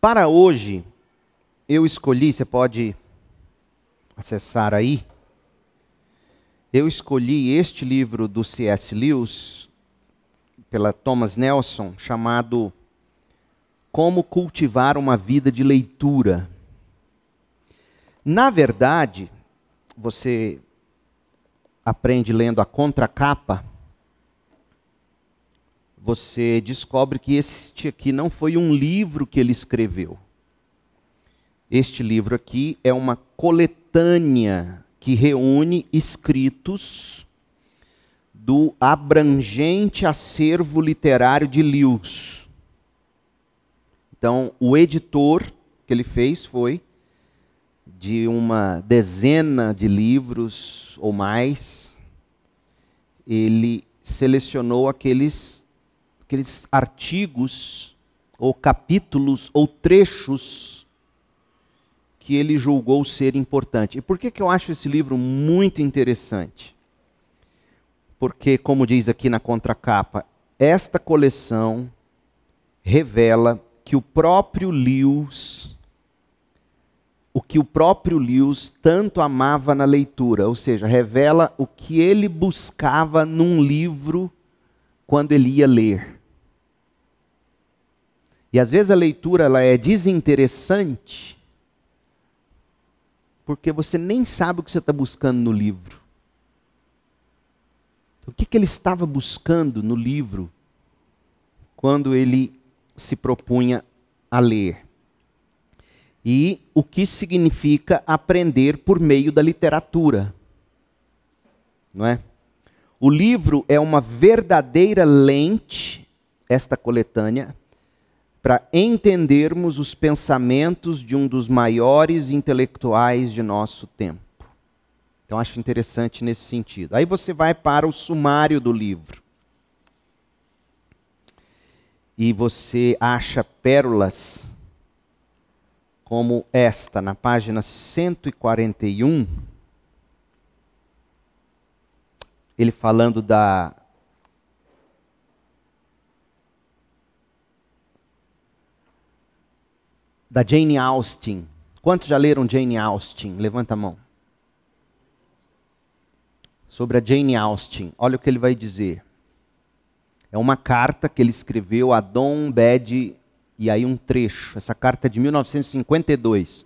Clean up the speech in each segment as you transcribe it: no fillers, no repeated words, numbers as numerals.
Para hoje, eu escolhi, você pode acessar aí, eu escolhi este livro do C.S. Lewis, pela Thomas Nelson, chamado Como Cultivar uma Vida de Leitura. Na verdade, você aprende lendo a contracapa, você descobre que este aqui não foi um livro que ele escreveu. Este livro aqui é uma coletânea que reúne escritos do abrangente acervo literário de Lewis. Então, o editor que ele fez foi de uma dezena de livros ou mais. Ele selecionou aqueles artigos, ou capítulos, ou trechos que ele julgou ser importante. E por que eu acho esse livro muito interessante? Porque, como diz aqui na contracapa, esta coleção revela que o próprio Lewis tanto amava na leitura, ou seja, revela o que ele buscava num livro quando ele ia ler. E às vezes a leitura ela é desinteressante, porque você nem sabe o que você está buscando no livro. Então, o que ele estava buscando no livro quando ele se propunha a ler? E o que significa aprender por meio da literatura, não é? O livro é uma verdadeira lente, esta coletânea, para entendermos os pensamentos de um dos maiores intelectuais de nosso tempo. Então acho interessante nesse sentido. Aí você vai para o sumário do livro. E você acha pérolas como esta, na página 141, ele falando da Jane Austen. Quantos já leram Jane Austen? Levanta a mão. Sobre a Jane Austen, olha o que ele vai dizer. É uma carta que ele escreveu a Dom Bede, e aí um trecho. Essa carta é de 1952.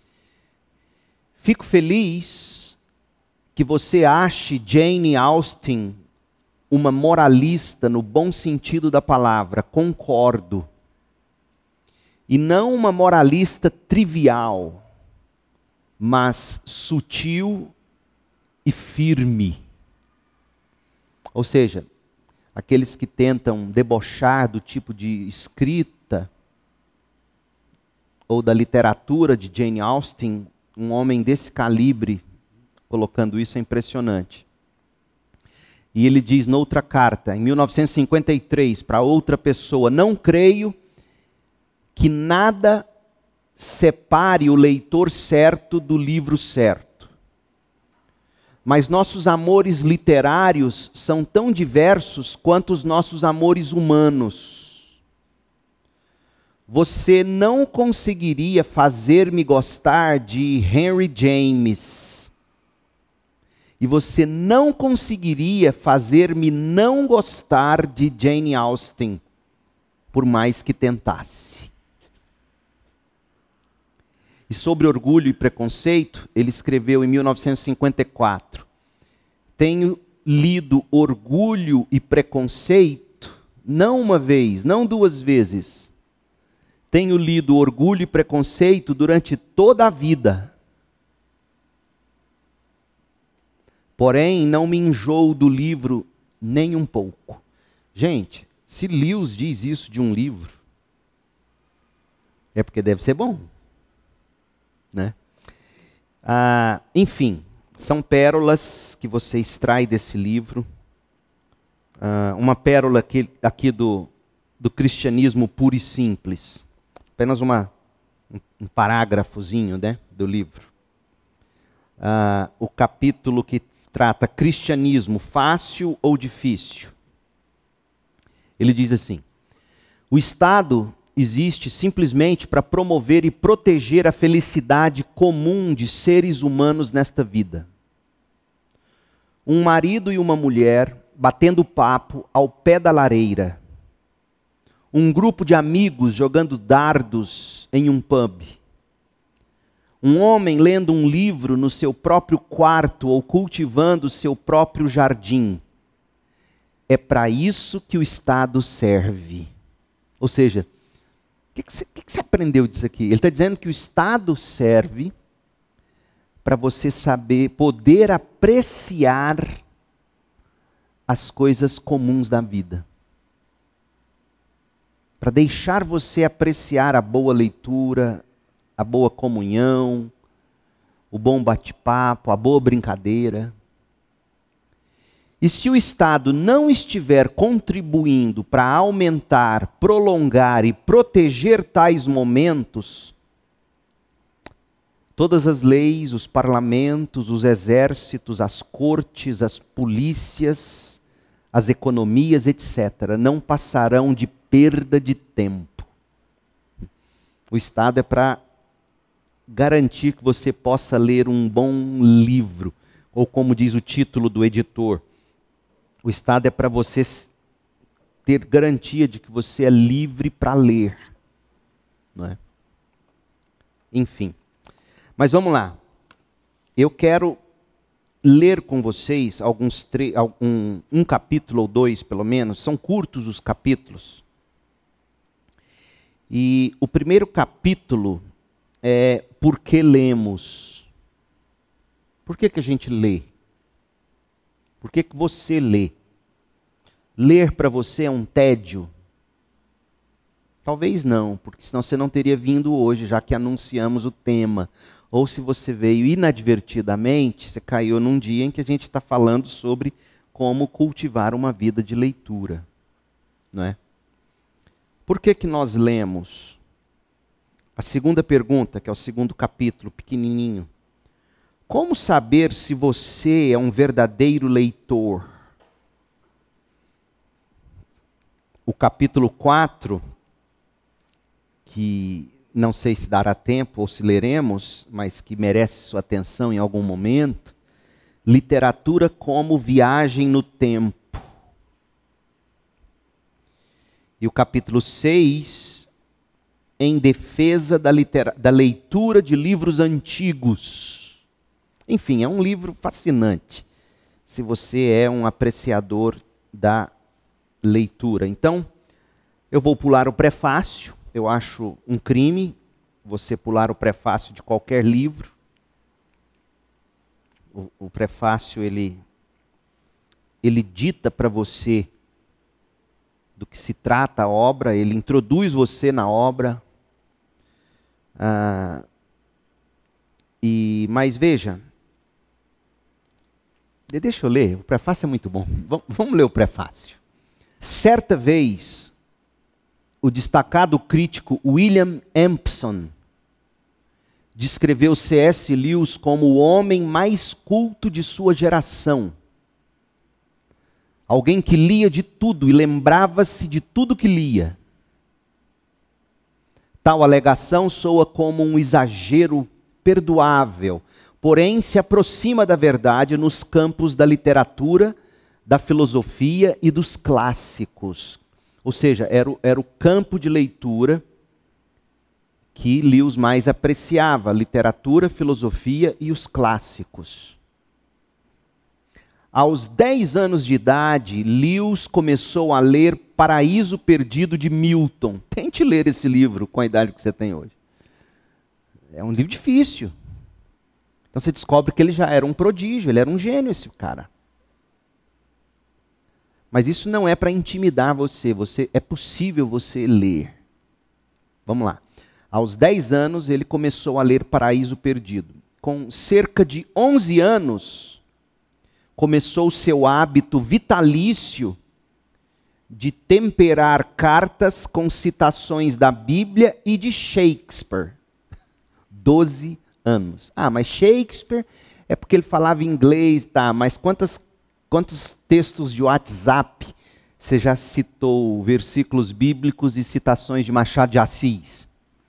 Fico feliz que você ache Jane Austen uma moralista no bom sentido da palavra. Concordo. E não uma moralista trivial, mas sutil e firme. Ou seja, aqueles que tentam debochar do tipo de escrita ou da literatura de Jane Austen, um homem desse calibre, colocando isso é impressionante. E ele diz noutra carta, em 1953, para outra pessoa, não creio que nada separe o leitor certo do livro certo. Mas nossos amores literários são tão diversos quanto os nossos amores humanos. Você não conseguiria fazer-me gostar de Henry James. E você não conseguiria fazer-me não gostar de Jane Austen, por mais que tentasse. E sobre orgulho e preconceito, ele escreveu em 1954. Tenho lido Orgulho e Preconceito, não uma vez, não duas vezes. Tenho lido Orgulho e Preconceito durante toda a vida. Porém, não me enjoo do livro nem um pouco. Gente, se Lewis diz isso de um livro, é porque deve ser bom. Né? Enfim, são pérolas que você extrai desse livro. Uma pérola aqui do cristianismo puro e simples. Apenas um parágrafozinho, né, do livro. O capítulo que trata cristianismo fácil ou difícil. Ele diz assim: o Estado existe simplesmente para promover e proteger a felicidade comum de seres humanos nesta vida. Um marido e uma mulher batendo papo ao pé da lareira. Um grupo de amigos jogando dardos em um pub. Um homem lendo um livro no seu próprio quarto ou cultivando o seu próprio jardim. É para isso que o Estado serve. Ou seja, o que você aprendeu disso aqui? Ele está dizendo que o Estado serve para você saber, poder apreciar as coisas comuns da vida. Para deixar você apreciar a boa leitura, a boa comunhão, o bom bate-papo, a boa brincadeira. E se o Estado não estiver contribuindo para aumentar, prolongar e proteger tais momentos, todas as leis, os parlamentos, os exércitos, as cortes, as polícias, as economias, etc., não passarão de perda de tempo. O Estado é para garantir que você possa ler um bom livro, ou como diz o título do editor, o Estado é para você ter garantia de que você é livre para ler. Não é? Enfim. Mas vamos lá. Eu quero ler com vocês um capítulo ou dois, pelo menos. São curtos os capítulos. E o primeiro capítulo é Por que lemos? Por que a gente lê? Por que você lê? Ler para você é um tédio? Talvez não, porque senão você não teria vindo hoje, já que anunciamos o tema. Ou se você veio inadvertidamente, você caiu num dia em que a gente está falando sobre como cultivar uma vida de leitura. Não é? Por que nós lemos? A segunda pergunta, que é o segundo capítulo, pequenininho. Como saber se você é um verdadeiro leitor? O capítulo 4, que não sei se dará tempo ou se leremos, mas que merece sua atenção em algum momento. Literatura como viagem no tempo. E o capítulo 6, em defesa da leitura de livros antigos. Enfim, é um livro fascinante, se você é um apreciador da leitura. Então, eu vou pular o prefácio. Eu acho um crime você pular o prefácio de qualquer livro. O prefácio, ele dita para você do que se trata a obra, ele introduz você na obra. Mas veja, deixa eu ler, o prefácio é muito bom. Vamos ler o prefácio. Certa vez, o destacado crítico William Empson descreveu C.S. Lewis como o homem mais culto de sua geração. Alguém que lia de tudo e lembrava-se de tudo que lia. Tal alegação soa como um exagero perdoável, porém se aproxima da verdade nos campos da literatura, da filosofia e dos clássicos. Ou seja, era o campo de leitura que Lewis mais apreciava, literatura, filosofia e os clássicos. Aos 10 anos de idade, Lewis começou a ler Paraíso Perdido de Milton. Tente ler esse livro com a idade que você tem hoje. É um livro difícil. Então você descobre que ele já era um prodígio, ele era um gênio, esse cara. Mas isso não é para intimidar você, é possível você ler. Vamos lá. Aos 10 anos, ele começou a ler Paraíso Perdido. Com cerca de 11 anos, começou o seu hábito vitalício de temperar cartas com citações da Bíblia e de Shakespeare. 12 anos. Mas Shakespeare é porque ele falava inglês, tá? Mas quantos textos de WhatsApp Você já citou versículos bíblicos e citações de Machado de Assis?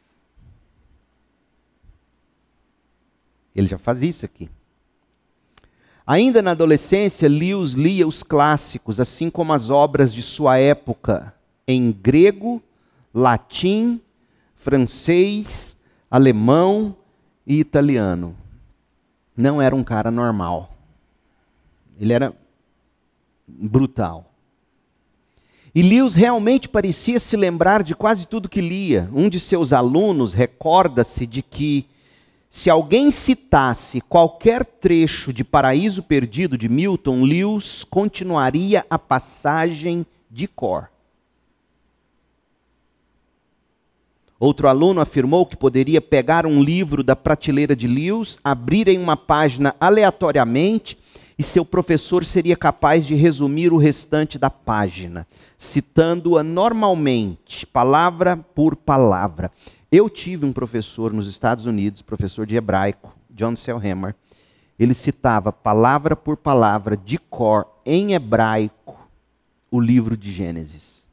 Ele já faz isso aqui. Ainda na adolescência, Lewis lia os clássicos, assim como as obras de sua época, em grego, latim, francês, alemão e italiano. Não era um cara normal. Ele era brutal. E Lewis realmente parecia se lembrar de quase tudo que lia. Um de seus alunos recorda-se de que, se alguém citasse qualquer trecho de Paraíso Perdido de Milton, Lewis continuaria a passagem de cor. Outro aluno afirmou que poderia pegar um livro da prateleira de Lewis, abrir em uma página aleatoriamente e seu professor seria capaz de resumir o restante da página, citando-a normalmente, palavra por palavra. Eu tive um professor nos Estados Unidos, professor de hebraico, John Selhammer. Ele citava palavra por palavra, de cor, em hebraico, o livro de Gênesis.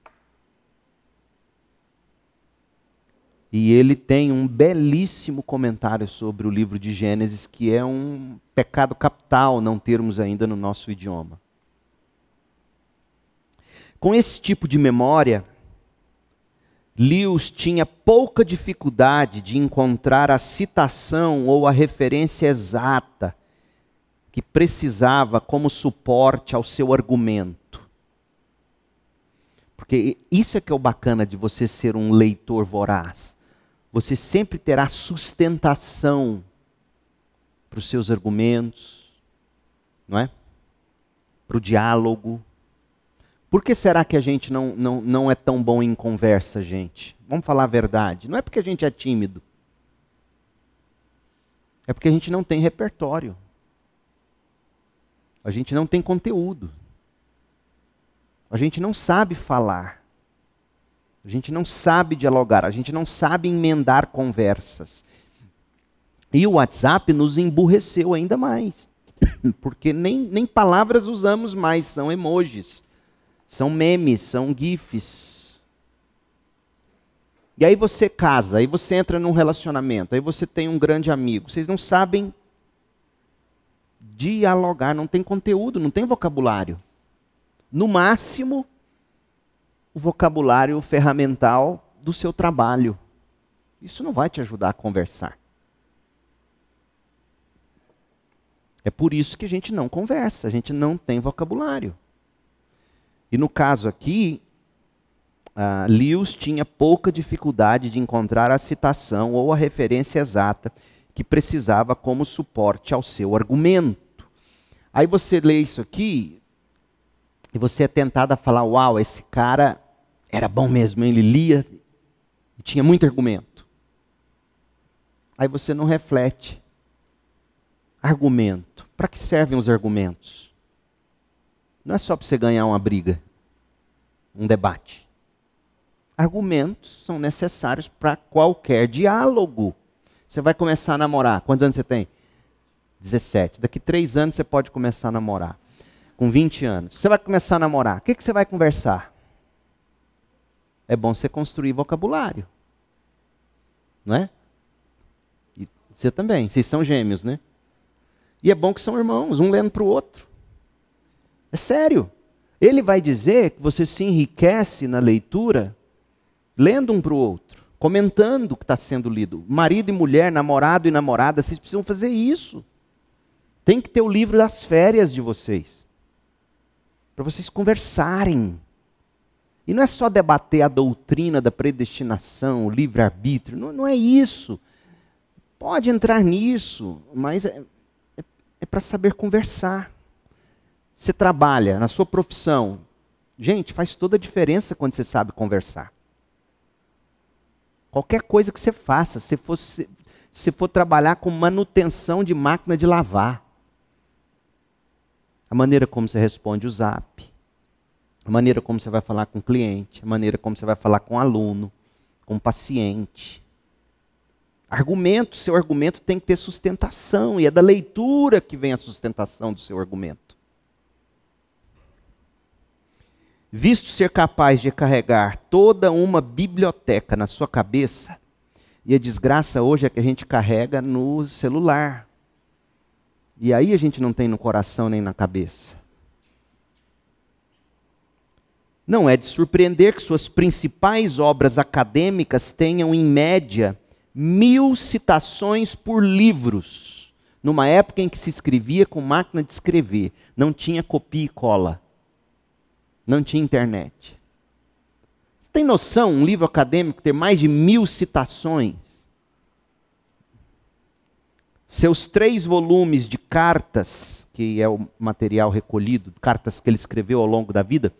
E ele tem um belíssimo comentário sobre o livro de Gênesis, que é um pecado capital não termos ainda no nosso idioma. Com esse tipo de memória, Lewis tinha pouca dificuldade de encontrar a citação ou a referência exata que precisava como suporte ao seu argumento. Porque isso é que é o bacana de você ser um leitor voraz. Você sempre terá sustentação para os seus argumentos, não é? Para o diálogo. Por que será que a gente não é tão bom em conversa, gente? Vamos falar a verdade. Não é porque a gente é tímido. É porque a gente não tem repertório. A gente não tem conteúdo. A gente não sabe falar. A gente não sabe dialogar. A gente não sabe emendar conversas. E o WhatsApp nos emburreceu ainda mais. Porque nem palavras usamos mais, são emojis. São memes, são gifs. E aí você casa, aí você entra num relacionamento, aí você tem um grande amigo. Vocês não sabem dialogar, não tem conteúdo, não tem vocabulário. No máximo, o vocabulário ferramental do seu trabalho. Isso não vai te ajudar a conversar. É por isso que a gente não conversa, a gente não tem vocabulário. E no caso aqui, Lewis tinha pouca dificuldade de encontrar a citação ou a referência exata que precisava como suporte ao seu argumento. Aí você lê isso aqui e você é tentado a falar, uau, esse cara era bom mesmo, ele lia e tinha muito argumento. Aí você não reflete. Argumento. Para que servem os argumentos? Não é só para você ganhar uma briga, um debate. Argumentos são necessários para qualquer diálogo. Você vai começar a namorar. Quantos anos você tem? 17. Daqui 3 anos você pode começar a namorar. Com 20 anos. Você vai começar a namorar. O que você vai conversar? É bom você construir vocabulário. Não é? E você também. Vocês são gêmeos, né? E é bom que são irmãos, um lendo para o outro. É sério. Ele vai dizer que você se enriquece na leitura, lendo um para o outro, comentando o que está sendo lido. Marido e mulher, namorado e namorada, vocês precisam fazer isso. Tem que ter o livro das férias de vocês. Para vocês conversarem. E não é só debater a doutrina da predestinação, o livre-arbítrio. Não é isso. Pode entrar nisso, mas é para saber conversar. Você trabalha na sua profissão. Gente, faz toda a diferença quando você sabe conversar. Qualquer coisa que você faça, se for trabalhar com manutenção de máquina de lavar. A maneira como você responde o zap. A maneira como você vai falar com o cliente. A maneira como você vai falar com o aluno. Com o paciente. Argumento, seu argumento tem que ter sustentação. E é da leitura que vem a sustentação do seu argumento. visto ser capaz de carregar toda uma biblioteca na sua cabeça, e a desgraça hoje é que a gente carrega no celular. E aí a gente não tem no coração nem na cabeça. Não é de surpreender que suas principais obras acadêmicas tenham, em média, 1000 citações por livros, numa época em que se escrevia com máquina de escrever, não tinha copia e cola, não tinha internet. Você tem noção, um livro acadêmico ter mais de 1000 citações? Seus 3 volumes de cartas, que é o material recolhido, cartas que ele escreveu ao longo da vida,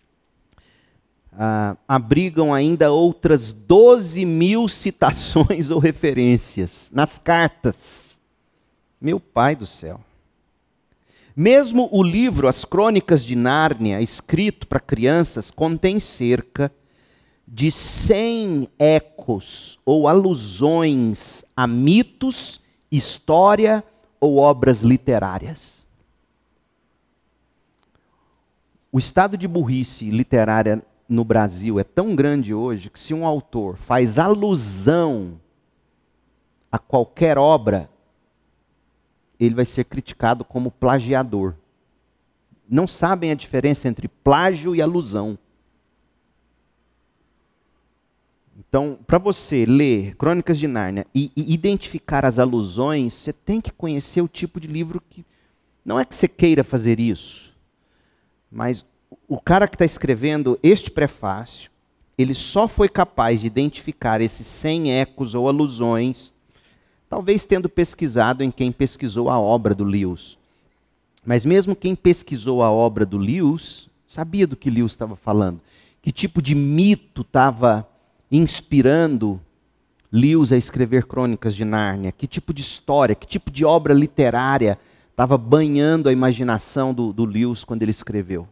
abrigam ainda outras 12.000 citações ou referências nas cartas. Meu pai do céu. Mesmo o livro As Crônicas de Nárnia, escrito para crianças, contém cerca de 100 ecos ou alusões a mitos, história ou obras literárias. O estado de burrice literária no Brasil é tão grande hoje que se um autor faz alusão a qualquer obra, ele vai ser criticado como plagiador. Não sabem a diferença entre plágio e alusão. Então, para você ler Crônicas de Nárnia e identificar as alusões, você tem que conhecer o tipo de livro que... Não é que você queira fazer isso, mas o cara que está escrevendo este prefácio, ele só foi capaz de identificar esses 100 ecos ou alusões, talvez tendo pesquisado em quem pesquisou a obra do Lewis. Mas mesmo quem pesquisou a obra do Lewis, sabia do que Lewis estava falando. Que tipo de mito estava inspirando Lewis a escrever Crônicas de Nárnia? Que tipo de história, que tipo de obra literária estava banhando a imaginação do Lewis quando ele escreveu?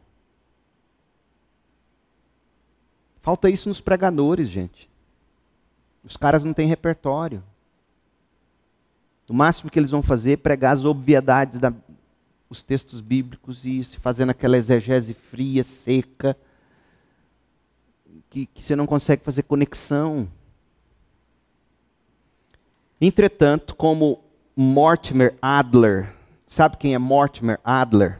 Falta isso nos pregadores, gente. Os caras não têm repertório. O máximo que eles vão fazer é pregar as obviedades dos textos bíblicos e isso, fazendo aquela exegese fria, seca, que você não consegue fazer conexão. Entretanto, como Mortimer Adler, sabe quem é Mortimer Adler?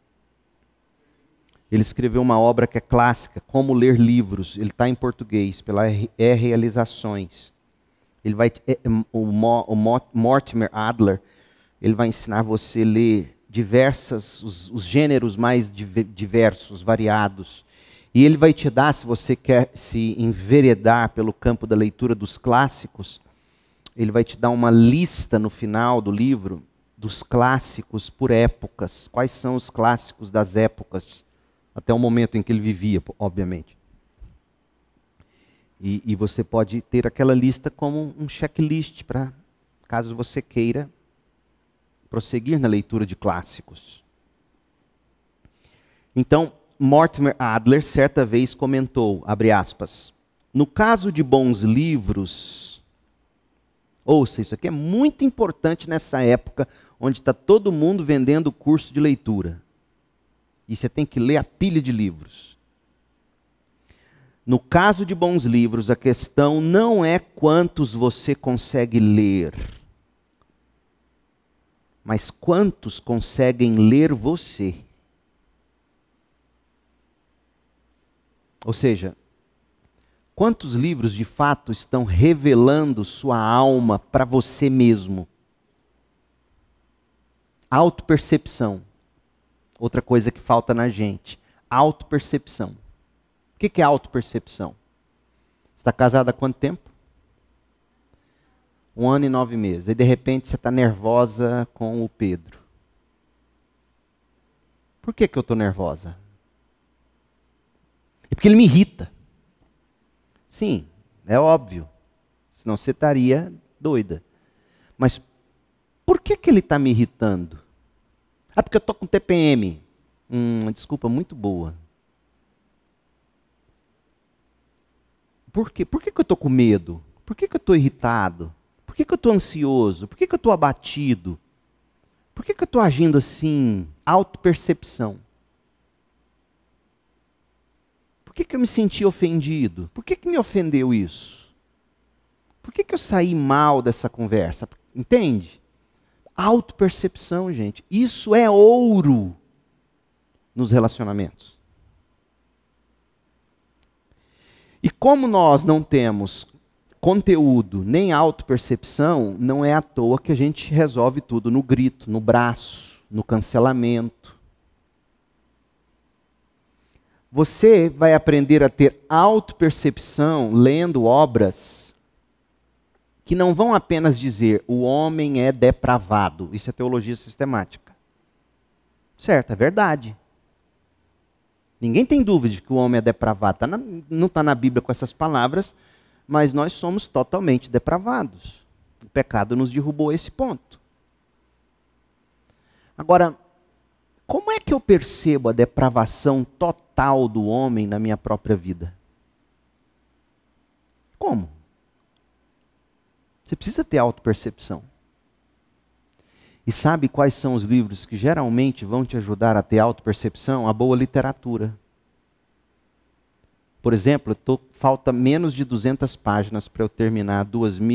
Ele escreveu uma obra que é clássica, Como Ler Livros. Ele está em português, pela Realizações. Ele vai, o Mortimer Adler, ele vai ensinar você a ler os gêneros mais diversos, variados. E ele vai te dar, se você quer se enveredar pelo campo da leitura dos clássicos, ele vai te dar uma lista no final do livro dos clássicos por épocas. Quais são os clássicos das épocas? Até o momento em que ele vivia, obviamente. E você pode ter aquela lista como um checklist para, caso você queira, prosseguir na leitura de clássicos. Então, Mortimer Adler certa vez comentou, abre aspas, no caso de bons livros, ouça, isso aqui é muito importante nessa época, onde está todo mundo vendendo curso de leitura. E você tem que ler a pilha de livros. No caso de bons livros, a questão não é quantos você consegue ler, mas quantos conseguem ler você. Ou seja, quantos livros de fato estão revelando sua alma para você mesmo? Autopercepção. Outra coisa que falta na gente, autopercepção. O que é autopercepção? Você está casado há quanto tempo? 1 ano e 9 meses. E de repente você está nervosa com o Pedro. Por que eu estou nervosa? É porque ele me irrita. Sim, é óbvio. Senão você estaria doida. Mas por que ele está me irritando? Ah, porque eu estou com TPM. Desculpa, muito boa. Por quê? Por que eu estou com medo? Por que eu estou irritado? Por que eu estou ansioso? Por que eu estou abatido? Por que eu estou agindo assim? Autopercepção. Por que eu me senti ofendido? Por que me ofendeu isso? Por que eu saí mal dessa conversa? Entende? Autopercepção, gente. Isso é ouro nos relacionamentos. E como nós não temos conteúdo nem autopercepção, não é à toa que a gente resolve tudo no grito, no braço, no cancelamento. Você vai aprender a ter autopercepção lendo obras que não vão apenas dizer o homem é depravado. Isso é teologia sistemática. Certo, é verdade. Ninguém tem dúvida de que o homem é depravado. Não está na Bíblia com essas palavras, mas nós somos totalmente depravados. O pecado nos derrubou a esse ponto. Agora, como é que eu percebo a depravação total do homem na minha própria vida? Como? Você precisa ter autopercepção. E sabe quais são os livros que geralmente vão te ajudar a ter autopercepção? A boa literatura. Por exemplo, falta menos de 200 páginas para eu terminar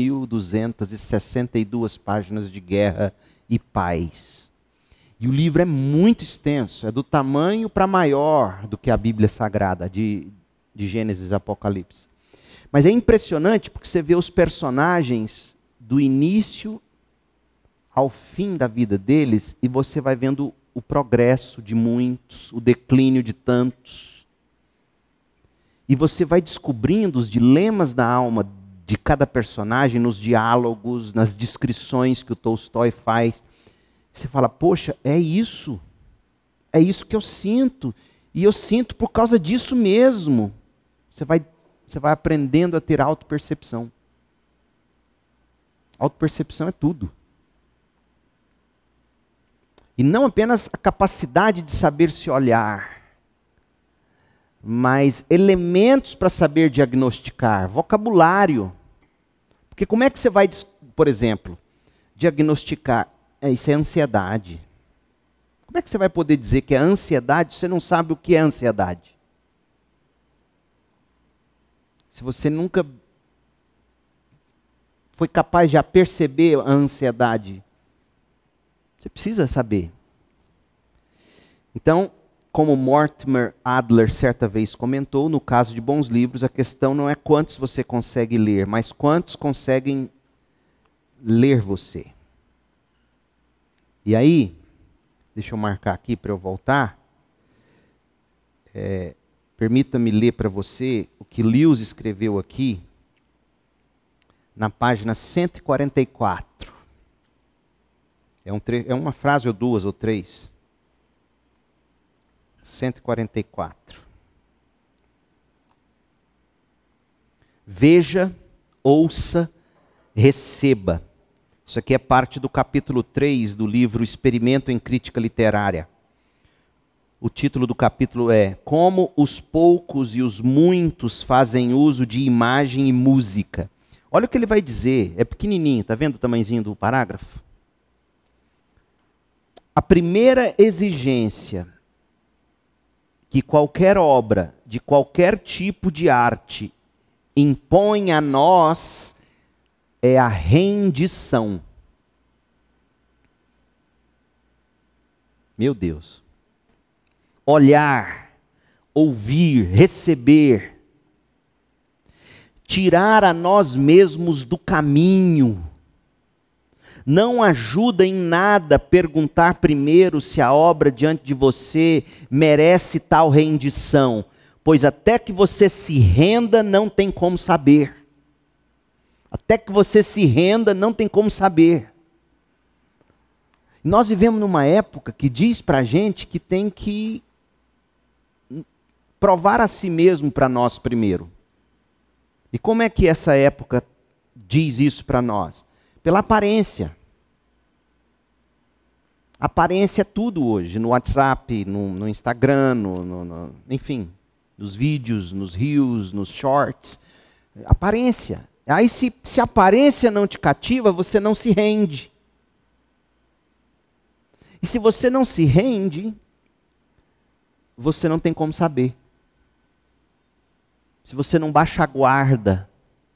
2.262 páginas de Guerra e Paz. E o livro é muito extenso, é do tamanho para maior do que a Bíblia Sagrada, de Gênesis e Apocalipse. Mas é impressionante porque você vê os personagens do início ao fim da vida deles e você vai vendo o progresso de muitos, o declínio de tantos. E você vai descobrindo os dilemas da alma de cada personagem nos diálogos, nas descrições que o Tolstói faz. Você fala, poxa, é isso que eu sinto, e eu sinto por causa disso mesmo. Você vai aprendendo a ter autopercepção. Autopercepção é tudo. E não apenas a capacidade de saber se olhar, mas elementos para saber diagnosticar, vocabulário. Porque como é que você vai, por exemplo, diagnosticar? Isso é ansiedade. Como é que você vai poder dizer que é ansiedade se você não sabe o que é ansiedade? Se você nunca foi capaz de perceber a ansiedade, você precisa saber. Então, como Mortimer Adler certa vez comentou, no caso de bons livros, a questão não é quantos você consegue ler, mas quantos conseguem ler você. E aí, deixa eu marcar aqui para eu voltar. Permita-me ler para você o que Lewis escreveu aqui, na página 144. É uma frase ou duas ou três. 144. Veja, ouça, receba. Isso aqui é parte do capítulo 3 do livro Experimento em Crítica Literária. O título do capítulo é Como os poucos e os muitos fazem uso de imagem e música. Olha o que ele vai dizer, é pequenininho, está vendo o tamanhozinho do parágrafo? A primeira exigência que qualquer obra, de qualquer tipo de arte, impõe a nós é a rendição. Meu Deus. Olhar, ouvir, receber, tirar a nós mesmos do caminho. Não ajuda em nada perguntar primeiro se a obra diante de você merece tal rendição, pois até que você se renda não tem como saber. Até que você se renda não tem como saber. Nós vivemos numa época que diz para a gente que tem que provar a si mesmo para nós primeiro. E como é que essa época diz isso para nós? Pela aparência. Aparência é tudo hoje, no WhatsApp, no Instagram, enfim, nos vídeos, nos reels, nos shorts. Aparência. Aí se a aparência não te cativa, você não se rende. E se você não se rende, você não tem como saber. se você não baixa a guarda,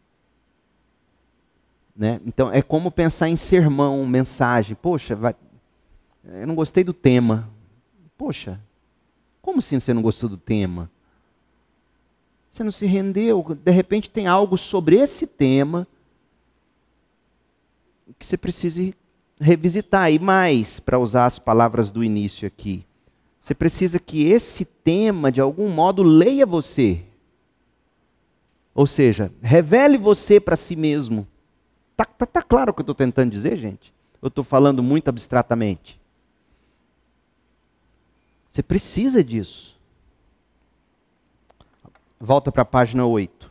né? Então é como pensar em sermão, mensagem. Poxa, eu não gostei do tema. Poxa, como assim você não gostou do tema? Você não se rendeu, de repente tem algo sobre esse tema que você precisa revisitar. E mais, para usar as palavras do início aqui, você precisa que esse tema, de algum modo, leia você. Ou seja, revele você para si mesmo. Tá claro o que eu estou tentando dizer, gente? Eu estou falando muito abstratamente. Você precisa disso. Volta para a página 8.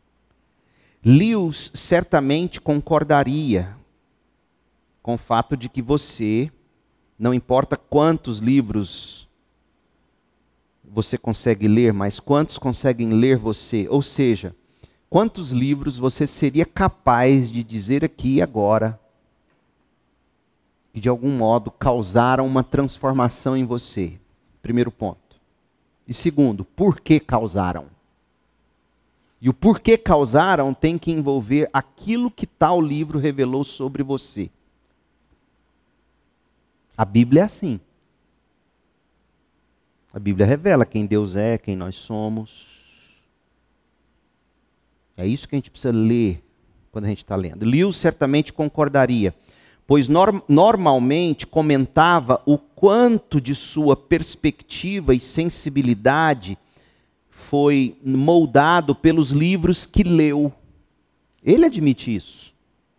Lewis certamente concordaria com o fato de que você, não importa quantos livros você consegue ler, mas quantos conseguem ler você? Ou seja, quantos livros você seria capaz de dizer aqui e agora que de algum modo causaram uma transformação em você? Primeiro ponto. E segundo, por que causaram? E o porquê causaram tem que envolver aquilo que tal livro revelou sobre você. A Bíblia é assim. A Bíblia revela quem Deus é, quem nós somos. É isso que a gente precisa ler quando a gente está lendo. Lewis certamente concordaria, pois normalmente comentava o quanto de sua perspectiva e sensibilidade foi moldado pelos livros que leu. Ele admite isso.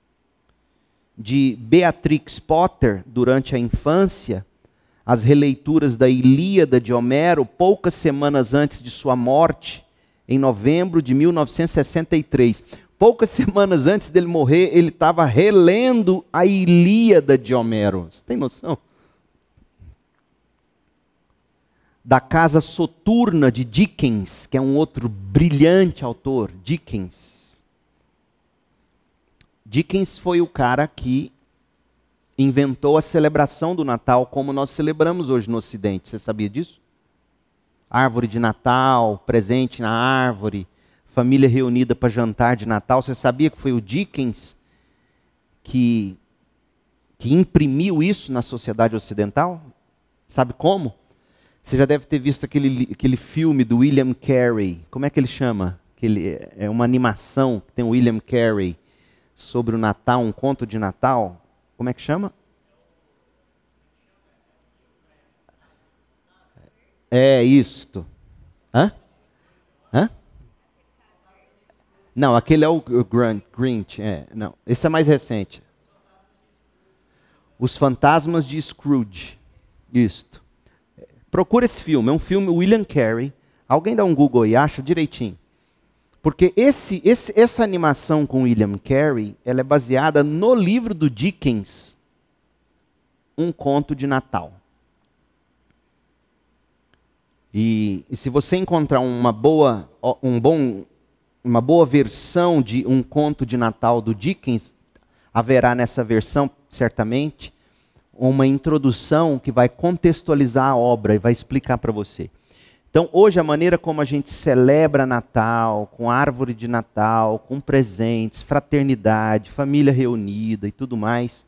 De Beatrix Potter, durante a infância, as releituras da Ilíada de Homero, poucas semanas antes de sua morte, em novembro de 1963. Poucas semanas antes dele morrer, ele estava relendo a Ilíada de Homero. Você tem noção? Da Casa Soturna de Dickens, que é um outro brilhante autor, Dickens. Dickens foi o cara que inventou a celebração do Natal como nós celebramos hoje no Ocidente. Você sabia disso? Árvore de Natal, presente na árvore, família reunida para jantar de Natal. Você sabia que foi o Dickens que imprimiu isso na sociedade ocidental? Sabe como? Você já deve ter visto aquele filme do William Carey. Como é que ele chama? É uma animação que tem o William Carey sobre o Natal, um conto de Natal. Como é que chama? É isto. Hã? Hã? Não, aquele é o Grinch. Não, esse é mais recente. Os Fantasmas de Scrooge. Isto. Procura esse filme, é um filme William Carey. Alguém dá um Google e acha direitinho. Porque essa animação com William Carey, ela é baseada no livro do Dickens, Um Conto de Natal. E se você encontrar uma boa versão de Um Conto de Natal do Dickens, haverá nessa versão, certamente, uma introdução que vai contextualizar a obra e vai explicar para você. Então, hoje, a maneira como a gente celebra Natal, com árvore de Natal, com presentes, fraternidade, família reunida e tudo mais,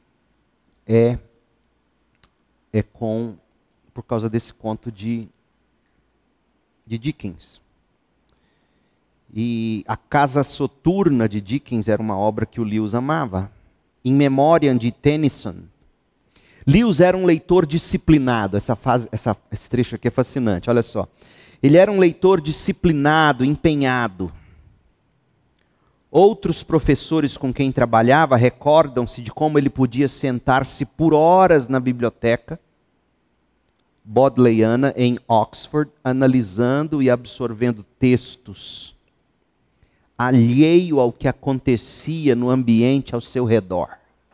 por causa desse conto de Dickens. E A Casa Soturna de Dickens era uma obra que o Lewis amava. In Memoriam de Tennyson. Lewis era um leitor disciplinado. Esse trecho aqui é fascinante, olha só. Ele era um leitor disciplinado, empenhado. Outros professores com quem trabalhava recordam-se de como ele podia sentar-se por horas na biblioteca bodleiana em Oxford, analisando e absorvendo textos, alheio ao que acontecia no ambiente ao seu redor.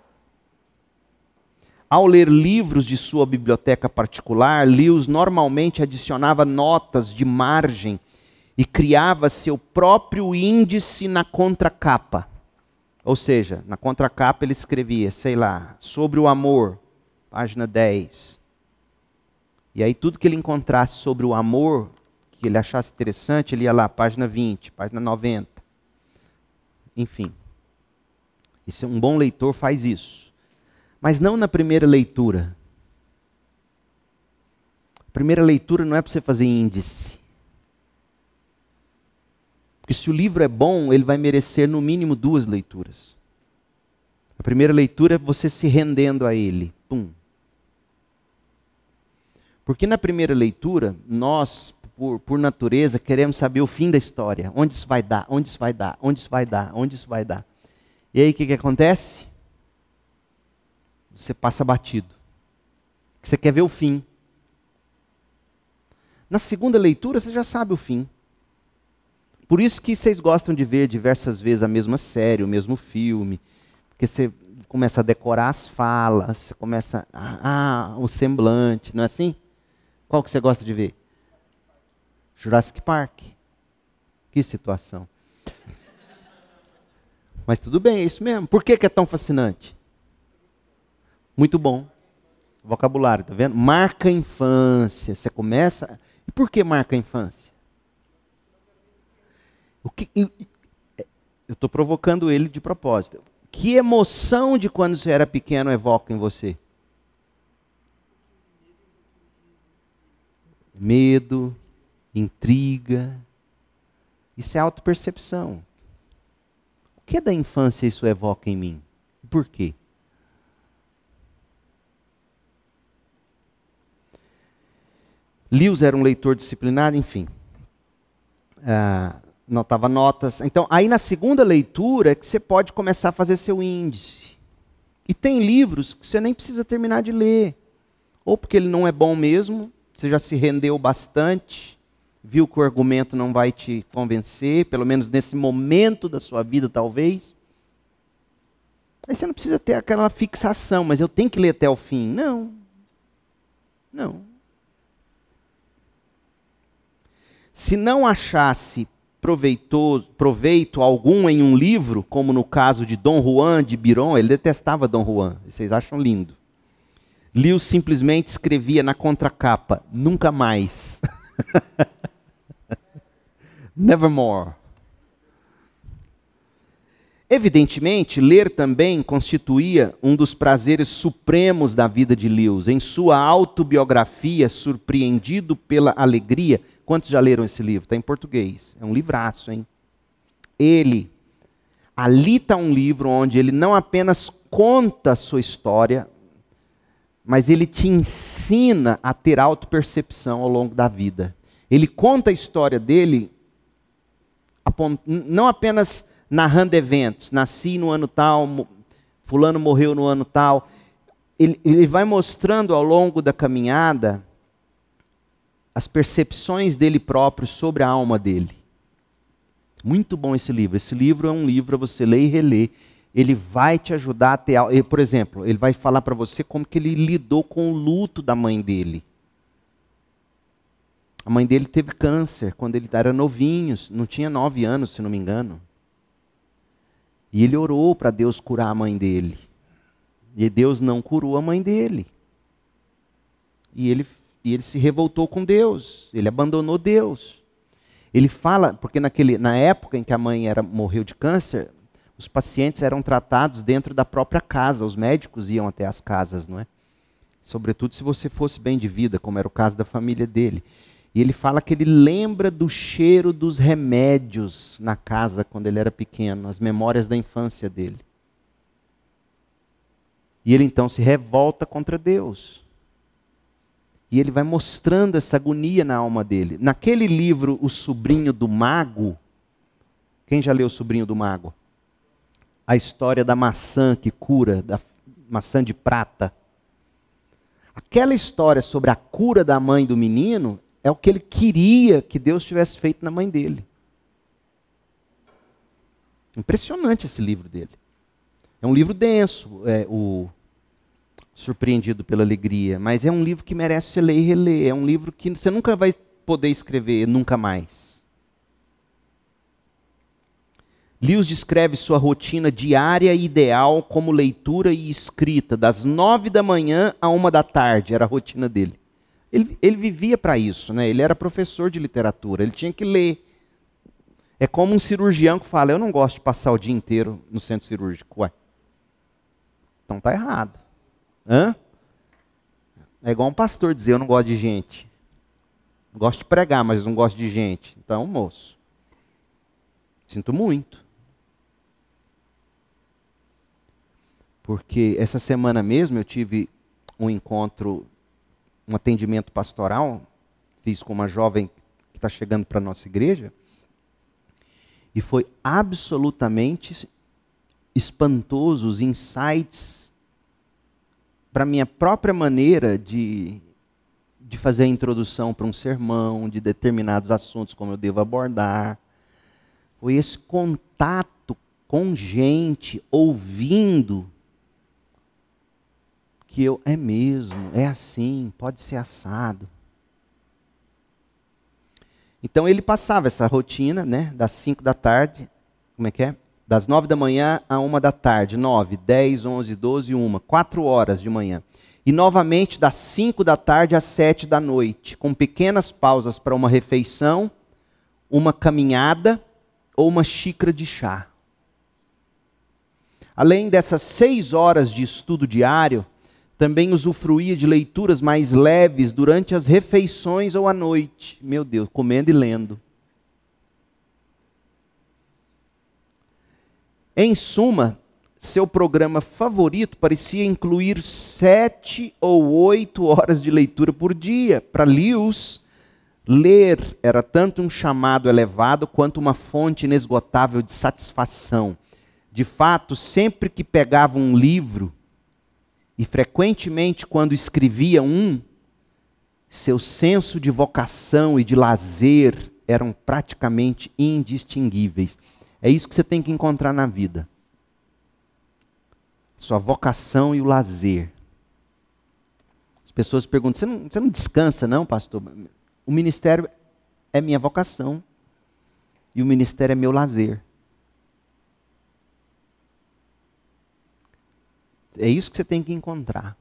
Ao ler livros de sua biblioteca particular, Lewis normalmente adicionava notas de margem e criava seu próprio índice na contracapa. Ou seja, na contracapa ele escrevia, sei lá, sobre o amor, página 10. E aí tudo que ele encontrasse sobre o amor, que ele achasse interessante, ele ia lá, página 20, página 90. Enfim. Um bom leitor faz isso. Mas não na primeira leitura. A primeira leitura não é para você fazer índice. Porque se o livro é bom, ele vai merecer no mínimo 2 leituras. A primeira leitura é você se rendendo a ele. Pum. Porque na primeira leitura, nós, por natureza, queremos saber o fim da história. Onde isso vai dar, onde isso vai dar, onde isso vai dar, onde isso vai dar. E aí o que acontece? Você passa batido. Você quer ver o fim. Na segunda leitura, você já sabe o fim. Por isso que vocês gostam de ver diversas vezes a mesma série, o mesmo filme. Porque você começa a decorar as falas, você começa o semblante, não é assim? Qual que você gosta de ver? Jurassic Park. Que situação. Mas tudo bem, é isso mesmo. Por que é tão fascinante? Muito bom. Vocabulário, tá vendo? Marca a infância. Você começa... E por que marca a infância? Eu estou provocando ele de propósito. Que emoção de quando você era pequeno evoca em você? Medo, intriga. Isso é autopercepção. O que da infância isso evoca em mim? Por quê? Lewis era um leitor disciplinado, enfim. Notava notas. Então, aí na segunda leitura é que você pode começar a fazer seu índice. E tem livros que você nem precisa terminar de ler. Ou porque ele não é bom mesmo, você já se rendeu bastante, viu que o argumento não vai te convencer, pelo menos nesse momento da sua vida, talvez. Aí você não precisa ter aquela fixação, mas eu tenho que ler até o fim. Não. Não. Se não achasse proveito algum em um livro, como no caso de Dom Juan de Biron, ele detestava Dom Juan, vocês acham lindo. Lewis simplesmente escrevia na contracapa, nunca mais. Nevermore. Evidentemente, ler também constituía um dos prazeres supremos da vida de Lewis. Em sua autobiografia, Surpreendido pela Alegria, quantos já leram esse livro? Está em português. É um livraço, hein? Ali está um livro onde ele não apenas conta a sua história, mas ele te ensina a ter autopercepção ao longo da vida. Ele conta a história dele, não apenas narrando eventos. Nasci no ano tal, fulano morreu no ano tal. Ele vai mostrando ao longo da caminhada as percepções dele próprio sobre a alma dele. Muito bom esse livro. Esse livro é um livro para você ler e reler. Ele vai te ajudar a ter... Por exemplo, ele vai falar para você como que ele lidou com o luto da mãe dele. A mãe dele teve câncer quando ele era novinho, não tinha 9 anos, se não me engano. E ele orou para Deus curar a mãe dele. E Deus não curou a mãe dele. E ele se revoltou com Deus. Ele abandonou Deus. Ele fala, porque na época em que a mãe morreu de câncer, os pacientes eram tratados dentro da própria casa. Os médicos iam até as casas, não é? Sobretudo se você fosse bem de vida, como era o caso da família dele. E ele fala que ele lembra do cheiro dos remédios na casa quando ele era pequeno, as memórias da infância dele. E ele então se revolta contra Deus. E ele vai mostrando essa agonia na alma dele. Naquele livro, O Sobrinho do Mago, quem já leu O Sobrinho do Mago? A história da maçã que cura, da maçã de prata. Aquela história sobre a cura da mãe do menino é o que ele queria que Deus tivesse feito na mãe dele. Impressionante esse livro dele. É um livro denso, o Surpreendido pela Alegria, mas é um livro que merece ser ler e reler. É um livro que você nunca vai poder escrever, nunca mais. Lewis descreve sua rotina diária e ideal como leitura e escrita, das 9 da manhã a 1 da tarde, era a rotina dele. Ele vivia para isso, né? Ele era professor de literatura, ele tinha que ler. É como um cirurgião que fala, eu não gosto de passar o dia inteiro no centro cirúrgico. Ué, então tá errado. Hã? É igual um pastor dizer, eu não gosto de gente. Gosto de pregar, mas não gosto de gente. Então, moço, sinto muito. Porque essa semana mesmo eu tive um encontro, um atendimento pastoral, fiz com uma jovem que está chegando para a nossa igreja, e foi absolutamente espantoso os insights para a minha própria maneira de fazer a introdução para um sermão, de determinados assuntos como eu devo abordar. Foi esse contato com gente, ouvindo, que é mesmo, é assim, pode ser assado. Então ele passava essa rotina, né, das 5 da tarde, como é que é? Das 9 da manhã a 1 da tarde, 9, 10, 11, 12, 1, 4 horas de manhã. E novamente das 5 da tarde às 7 da noite, com pequenas pausas para uma refeição, uma caminhada ou uma xícara de chá. Além dessas 6 horas de estudo diário, também usufruía de leituras mais leves durante as refeições ou à noite. Meu Deus, comendo e lendo. Em suma, seu programa favorito parecia incluir 7 ou 8 horas de leitura por dia. Para Lewis, ler era tanto um chamado elevado quanto uma fonte inesgotável de satisfação. De fato, sempre que pegava um livro, e frequentemente quando escrevia seu senso de vocação e de lazer eram praticamente indistinguíveis. É isso que você tem que encontrar na vida. Sua vocação e o lazer. As pessoas perguntam, você não descansa não, pastor? O ministério é minha vocação e o ministério é meu lazer. É isso que você tem que encontrar.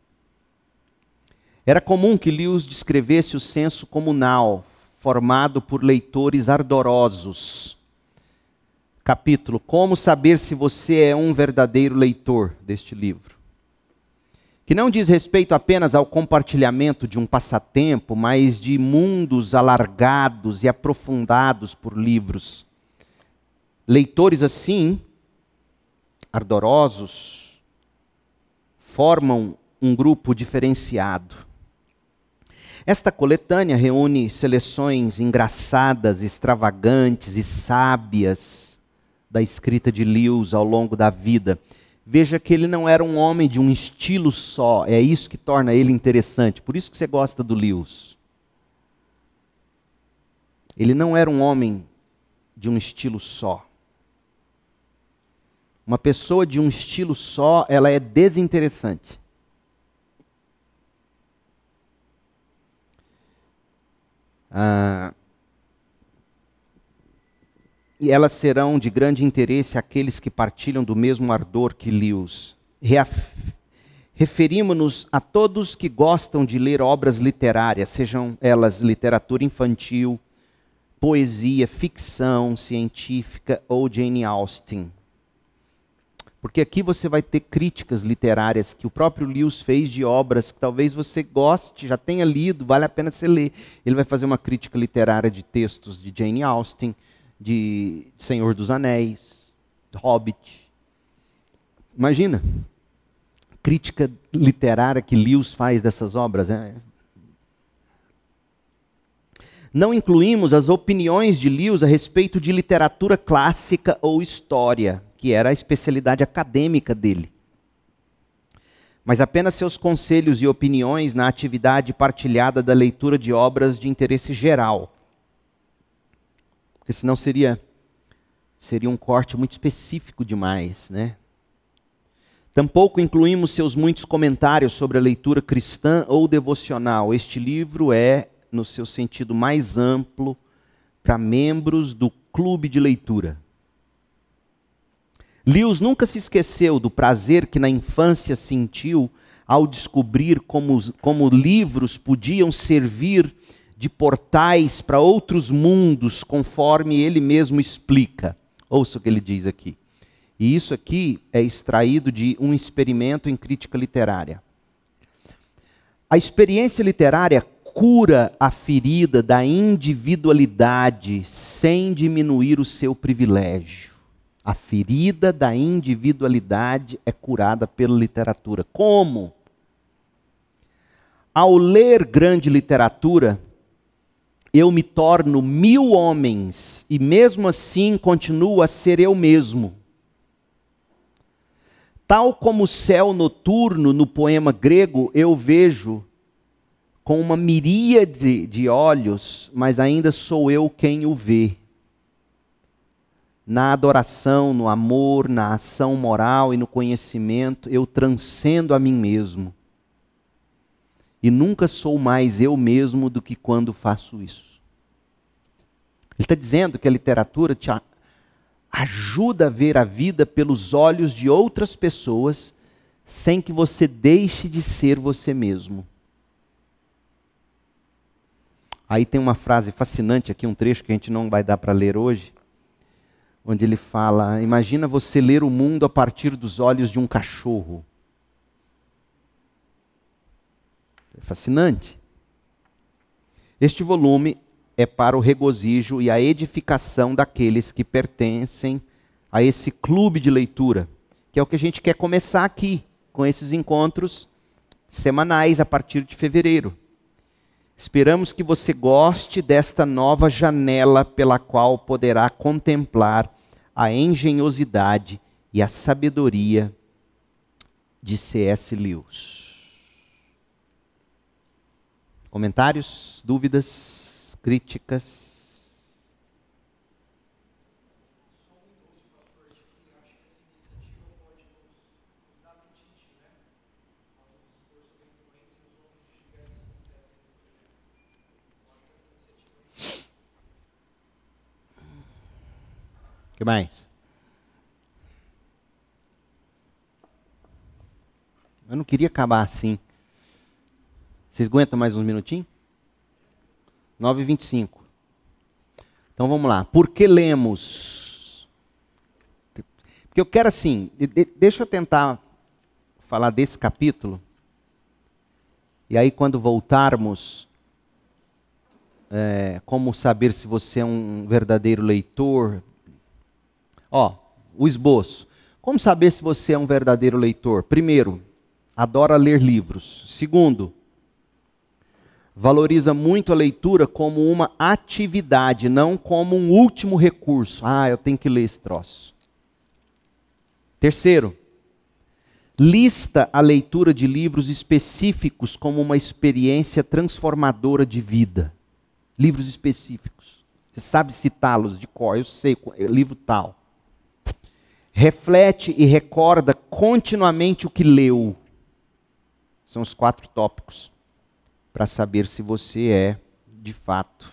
Era comum que Lewis descrevesse o senso comunal, formado por leitores ardorosos. Capítulo, como saber se você é um verdadeiro leitor deste livro. Que não diz respeito apenas ao compartilhamento de um passatempo, mas de mundos alargados e aprofundados por livros. Leitores assim, ardorosos, formam um grupo diferenciado. Esta coletânea reúne seleções engraçadas, extravagantes e sábias da escrita de Lewis ao longo da vida. Veja que ele não era um homem de um estilo só, é isso que torna ele interessante, por isso que você gosta do Lewis. Ele não era um homem de um estilo só. Uma pessoa de um estilo só, ela é desinteressante. E elas serão de grande interesse àqueles que partilham do mesmo ardor que Lewis. Referimos-nos a todos que gostam de ler obras literárias, sejam elas literatura infantil, poesia, ficção científica ou Jane Austen. Porque aqui você vai ter críticas literárias que o próprio Lewis fez de obras que talvez você goste, já tenha lido, vale a pena você ler. Ele vai fazer uma crítica literária de textos de Jane Austen, de Senhor dos Anéis, Hobbit. Imagina, crítica literária que Lewis faz dessas obras. Não incluímos as opiniões de Lewis a respeito de literatura clássica ou história, que era a especialidade acadêmica dele. Mas apenas seus conselhos e opiniões na atividade partilhada da leitura de obras de interesse geral. Porque senão seria um corte muito específico demais, né? Tampouco incluímos seus muitos comentários sobre a leitura cristã ou devocional. Este livro é, no seu sentido mais amplo, para membros do clube de leitura. Lewis nunca se esqueceu do prazer que na infância sentiu ao descobrir como livros podiam servir de portais para outros mundos, conforme ele mesmo explica. Ouça o que ele diz aqui. E isso aqui é extraído de um experimento em crítica literária. A experiência literária cura a ferida da individualidade sem diminuir o seu privilégio. A ferida da individualidade é curada pela literatura. Como? Ao ler grande literatura, eu me torno 1000 homens e mesmo assim continuo a ser eu mesmo. Tal como o céu noturno no poema grego, eu vejo com uma miríade de olhos, mas ainda sou eu quem o vê. Na adoração, no amor, na ação moral e no conhecimento, eu transcendo a mim mesmo. E nunca sou mais eu mesmo do que quando faço isso. Ele está dizendo que a literatura te ajuda a ver a vida pelos olhos de outras pessoas, sem que você deixe de ser você mesmo. Aí tem uma frase fascinante aqui, um trecho que a gente não vai dar para ler hoje, onde ele fala: imagina você ler o mundo a partir dos olhos de um cachorro. É fascinante. Este volume é para o regozijo e a edificação daqueles que pertencem a esse clube de leitura, que é o que a gente quer começar aqui, com esses encontros semanais a partir de fevereiro. Esperamos que você goste desta nova janela pela qual poderá contemplar a engenhosidade e a sabedoria de C.S. Lewis. Comentários, dúvidas, críticas? O que mais? Eu não queria acabar assim. Vocês aguentam mais uns minutinhos? 9h25. Então vamos lá. Por que lemos? Porque eu quero assim, deixa eu tentar falar desse capítulo. E aí quando voltarmos, como saber se você é um verdadeiro leitor? O esboço. Como saber se você é um verdadeiro leitor? Primeiro, adora ler livros. Segundo, valoriza muito a leitura como uma atividade, não como um último recurso. Eu tenho que ler esse troço. Terceiro, lista a leitura de livros específicos como uma experiência transformadora de vida. Livros específicos. Você sabe citá-los de cor, eu sei, livro tal. Reflete e recorda continuamente o que leu. São os 4 tópicos para saber se você é, de fato,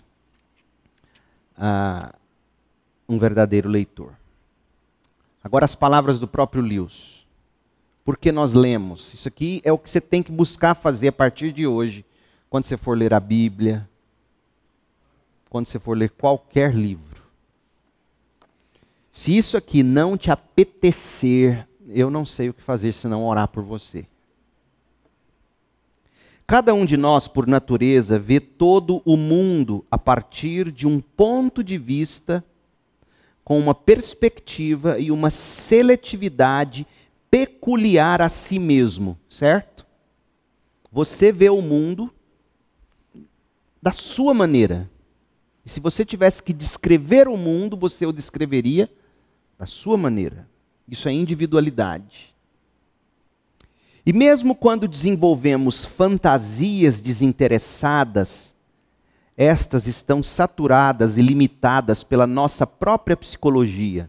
um verdadeiro leitor. Agora as palavras do próprio Lewis. Por que nós lemos? Isso aqui é o que você tem que buscar fazer a partir de hoje, quando você for ler a Bíblia, quando você for ler qualquer livro. Se isso aqui não te apetecer, eu não sei o que fazer senão orar por você. Cada um de nós, por natureza, vê todo o mundo a partir de um ponto de vista, com uma perspectiva e uma seletividade peculiar a si mesmo, certo? Você vê o mundo da sua maneira. E se você tivesse que descrever o mundo, você o descreveria da sua maneira. Isso é individualidade. E mesmo quando desenvolvemos fantasias desinteressadas, estas estão saturadas e limitadas pela nossa própria psicologia.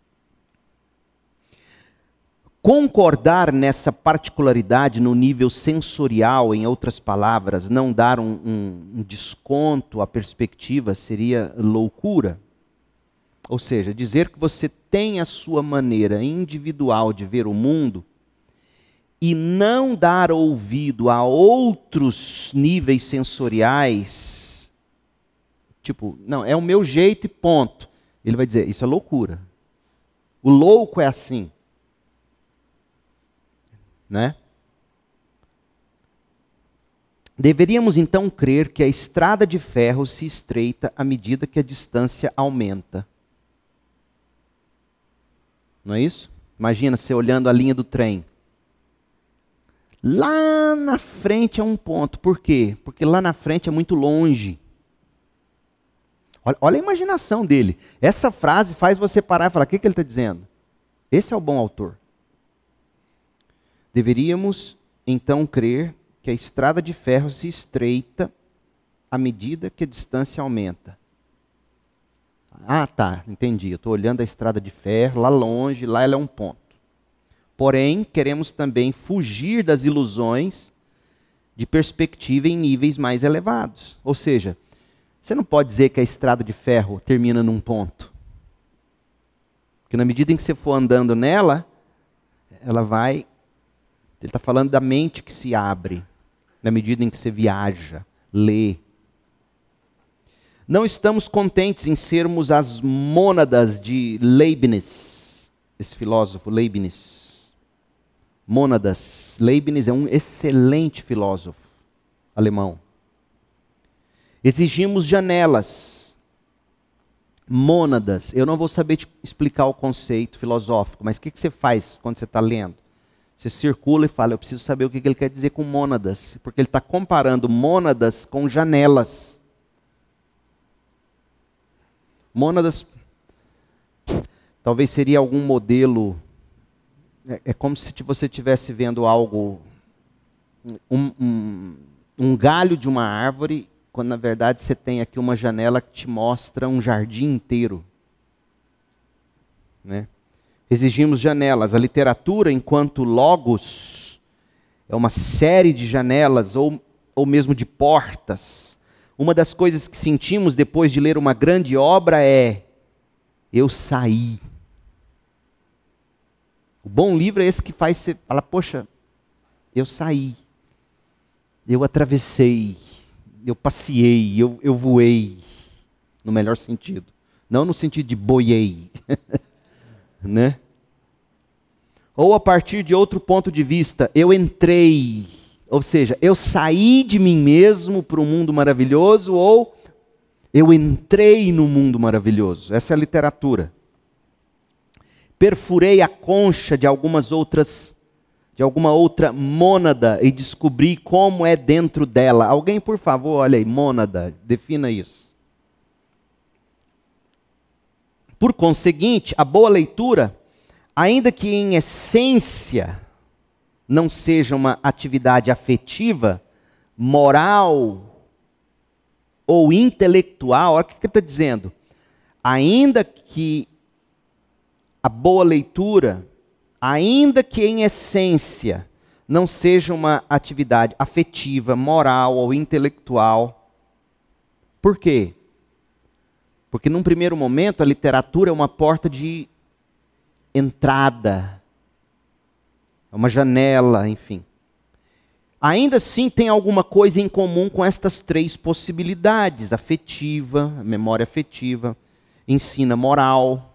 Concordar nessa particularidade no nível sensorial, em outras palavras, não dar um desconto à perspectiva seria loucura. Ou seja, dizer que você tem a sua maneira individual de ver o mundo e não dar ouvido a outros níveis sensoriais, tipo, não, é o meu jeito e ponto. Ele vai dizer, isso é loucura. O louco é assim. Né? Deveríamos então crer que a estrada de ferro se estreita à medida que a distância aumenta. Não é isso? Imagina você olhando a linha do trem. Lá na frente é um ponto. Por quê? Porque lá na frente é muito longe. Olha a imaginação dele. Essa frase faz você parar e falar, o que ele está dizendo? Esse é o bom autor. Deveríamos então crer que a estrada de ferro se estreita à medida que a distância aumenta. Ah, tá, entendi. Eu estou olhando a estrada de ferro, lá longe, lá ela é um ponto. Porém, queremos também fugir das ilusões de perspectiva em níveis mais elevados. Ou seja, você não pode dizer que a estrada de ferro termina num ponto. Porque na medida em que você for andando nela, ela vai... Ele está falando da mente que se abre, na medida em que você viaja, lê. Não estamos contentes em sermos as mônadas de Leibniz, esse filósofo Leibniz. Mônadas. Leibniz é um excelente filósofo alemão. Exigimos janelas. Mônadas. Eu não vou saber te explicar o conceito filosófico, mas o que você faz quando você está lendo? Você circula e fala, eu preciso saber o que ele quer dizer com mônadas. Porque ele está comparando mônadas com janelas. Mônadas talvez seria algum modelo. É como se você estivesse vendo algo, um galho de uma árvore, quando na verdade você tem aqui uma janela que te mostra um jardim inteiro. Né? Exigimos janelas. A literatura, enquanto logos, é uma série de janelas ou mesmo de portas. Uma das coisas que sentimos depois de ler uma grande obra é: eu saí. O bom livro é esse que faz você falar, poxa, eu saí. Eu atravessei. Eu passeei. Eu voei. No melhor sentido. Não no sentido de boiei. Né? Ou a partir de outro ponto de vista, eu entrei, ou seja, eu saí de mim mesmo para um mundo maravilhoso, ou eu entrei no mundo maravilhoso. Essa é a literatura. Perfurei a concha de alguma outra mônada e descobri como é dentro dela. Alguém, por favor, olha aí, mônada, defina isso. Por conseguinte, a boa leitura, ainda que em essência não seja uma atividade afetiva, moral ou intelectual, olha o que ele está dizendo. Ainda que a boa leitura, ainda que em essência não seja uma atividade afetiva, moral ou intelectual. Por quê? Porque num primeiro momento a literatura é uma porta de entrada, é uma janela, enfim. Ainda assim tem alguma coisa em comum com estas três possibilidades: afetiva, memória afetiva, ensina moral,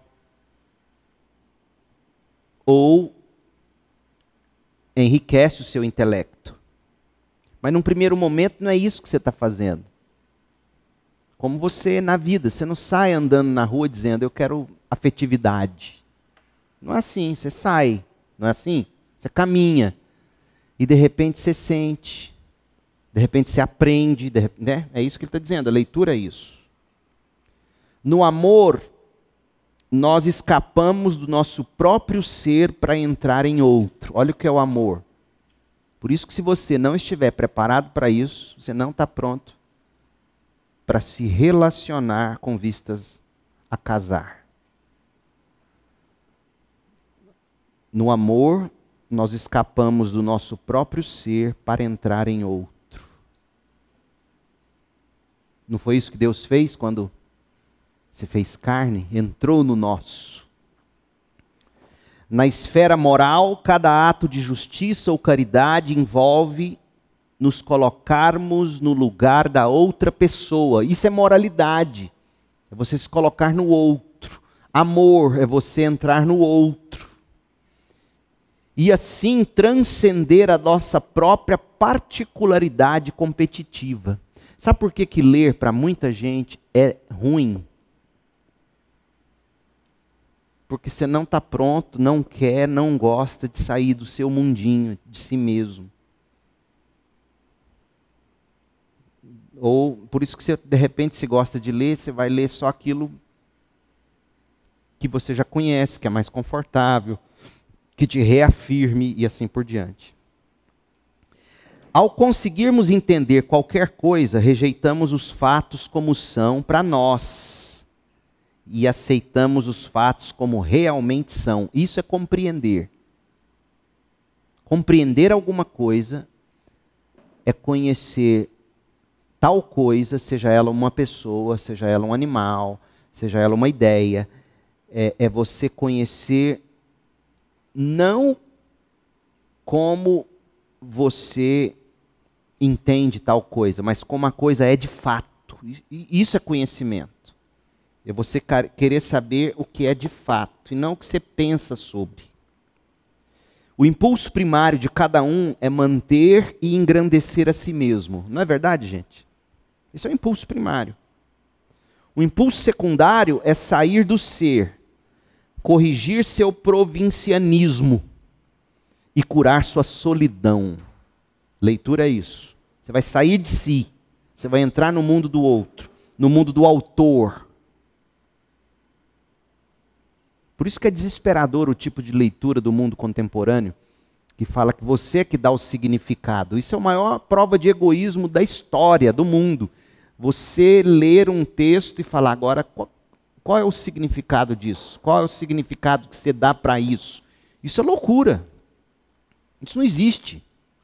ou enriquece o seu intelecto. Mas num primeiro momento não é isso que você está fazendo. Como você na vida, você não sai andando na rua dizendo, eu quero afetividade. Não é assim, você sai, não é assim? Você caminha e de repente você sente, de repente você aprende, né? É isso que ele está dizendo, a leitura é isso. No amor, nós escapamos do nosso próprio ser para entrar em outro. Olha o que é o amor. Por isso que se você não estiver preparado para isso, você não está pronto para se relacionar com vistas a casar. No amor, nós escapamos do nosso próprio ser para entrar em outro. Não foi isso que Deus fez quando se fez carne? Entrou no nosso. Na esfera moral, cada ato de justiça ou caridade envolve nos colocarmos no lugar da outra pessoa. Isso é moralidade. É você se colocar no outro. Amor é você entrar no outro. E assim transcender a nossa própria particularidade competitiva. Sabe por que que ler para muita gente é ruim? Porque você não está pronto, não quer, não gosta de sair do seu mundinho, de si mesmo. Ou por isso que você, de repente, se gosta de ler, você vai ler só aquilo que você já conhece, que é mais confortável, que te reafirme e assim por diante. Ao conseguirmos entender qualquer coisa, rejeitamos os fatos como são para nós. E aceitamos os fatos como realmente são. Isso é compreender. Compreender alguma coisa é conhecer tal coisa, seja ela uma pessoa, seja ela um animal, seja ela uma ideia. É você conhecer não como você entende tal coisa, mas como a coisa é de fato. Isso é conhecimento. É você querer saber o que é de fato, e não o que você pensa sobre. O impulso primário de cada um é manter e engrandecer a si mesmo. Não é verdade, gente? Isso é o impulso primário. O impulso secundário é sair do ser, corrigir seu provincianismo e curar sua solidão. Leitura é isso. Você vai sair de si, você vai entrar no mundo do outro, no mundo do autor. Por isso que é desesperador o tipo de leitura do mundo contemporâneo, que fala que você é que dá o significado. Isso é a maior prova de egoísmo da história, do mundo. Você ler um texto e falar, agora, qual é o significado disso? Qual é o significado que você dá para isso? Isso é loucura. Isso não existe.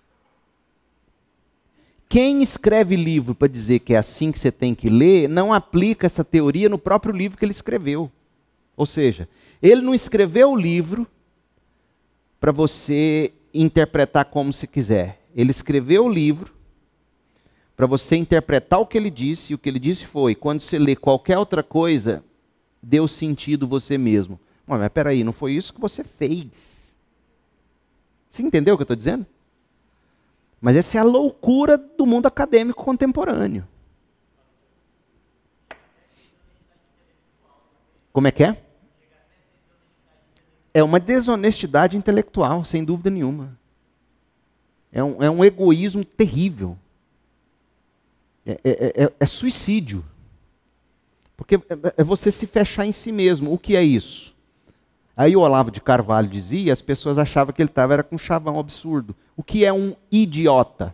Quem escreve livro para dizer que é assim que você tem que ler, não aplica essa teoria no próprio livro que ele escreveu. Ou seja, ele não escreveu o livro para você interpretar como se quiser. Ele escreveu o livro para você interpretar o que ele disse, e o que ele disse foi, quando você lê qualquer outra coisa, deu sentido você mesmo. Mas peraí, não foi isso que você fez. Você entendeu o que eu estou dizendo? Mas essa é a loucura do mundo acadêmico contemporâneo. Como é que é? É uma desonestidade intelectual, sem dúvida nenhuma. É um egoísmo terrível. É suicídio. Porque é você se fechar em si mesmo. O que é isso? Aí o Olavo de Carvalho dizia, as pessoas achavam que ele estava com um chavão absurdo. O que é um idiota?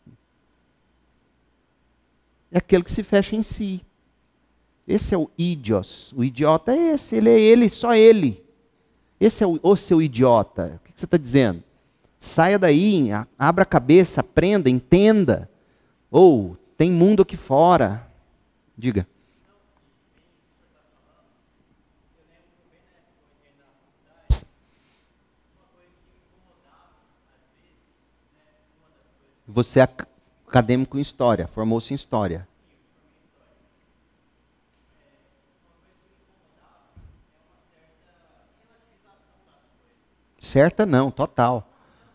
É aquele que se fecha em si. Esse é o idios. O idiota é esse, ele é ele, só ele. Esse é o seu idiota. O que você está dizendo? Saia daí, abra a cabeça, aprenda, entenda. Ou, tem mundo aqui fora. Diga. Você é acadêmico em história, formou-se em história. Certa não, total.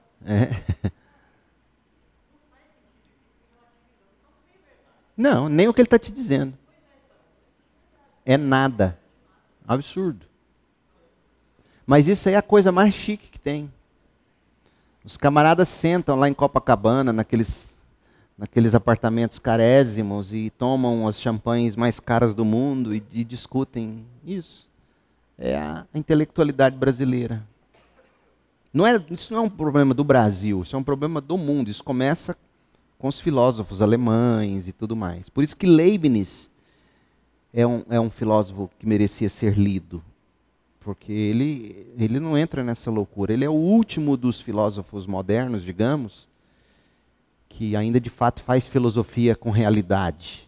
Não, nem o que ele está te dizendo. É nada. Absurdo. Mas isso aí é a coisa mais chique que tem. Os camaradas sentam lá em Copacabana, naqueles apartamentos carésimos, e tomam as champanhes mais caras do mundo e discutem isso. É a intelectualidade brasileira. Isso não é um problema do Brasil, isso é um problema do mundo. Isso começa com os filósofos alemães e tudo mais. Por isso que Leibniz é um filósofo que merecia ser lido. Porque ele não entra nessa loucura. Ele é o último dos filósofos modernos, digamos, que ainda de fato faz filosofia com realidade.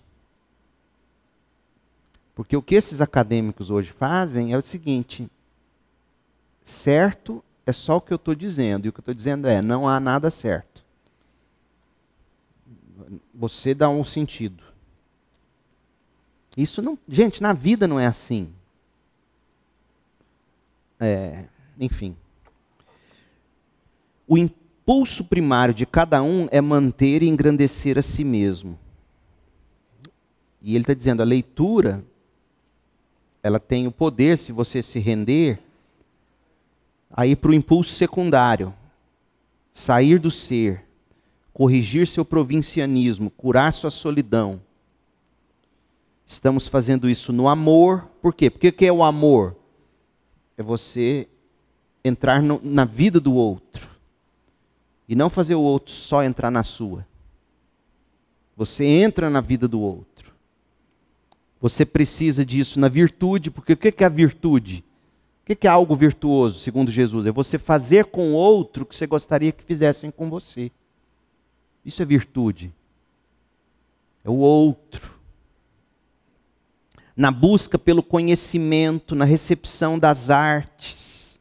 Porque o que esses acadêmicos hoje fazem é o seguinte: certo é só o que eu estou dizendo. E o que eu estou dizendo é, não há nada certo. Você dá um sentido. Isso não... Gente, na vida não é assim. Enfim. O impulso primário de cada um é manter e engrandecer a si mesmo. E ele está dizendo, a leitura, ela tem o poder, se você se render, a ir para o impulso secundário. Sair do ser, corrigir seu provincianismo, curar sua solidão. Estamos fazendo isso no amor. Por quê? Porque o que é o amor? É você entrar na vida do outro. E não fazer o outro só entrar na sua. Você entra na vida do outro. Você precisa disso na virtude, porque o que é a virtude? O que é algo virtuoso, segundo Jesus? É você fazer com o outro o que você gostaria que fizessem com você. Isso é virtude. É o outro. Na busca pelo conhecimento, na recepção das artes.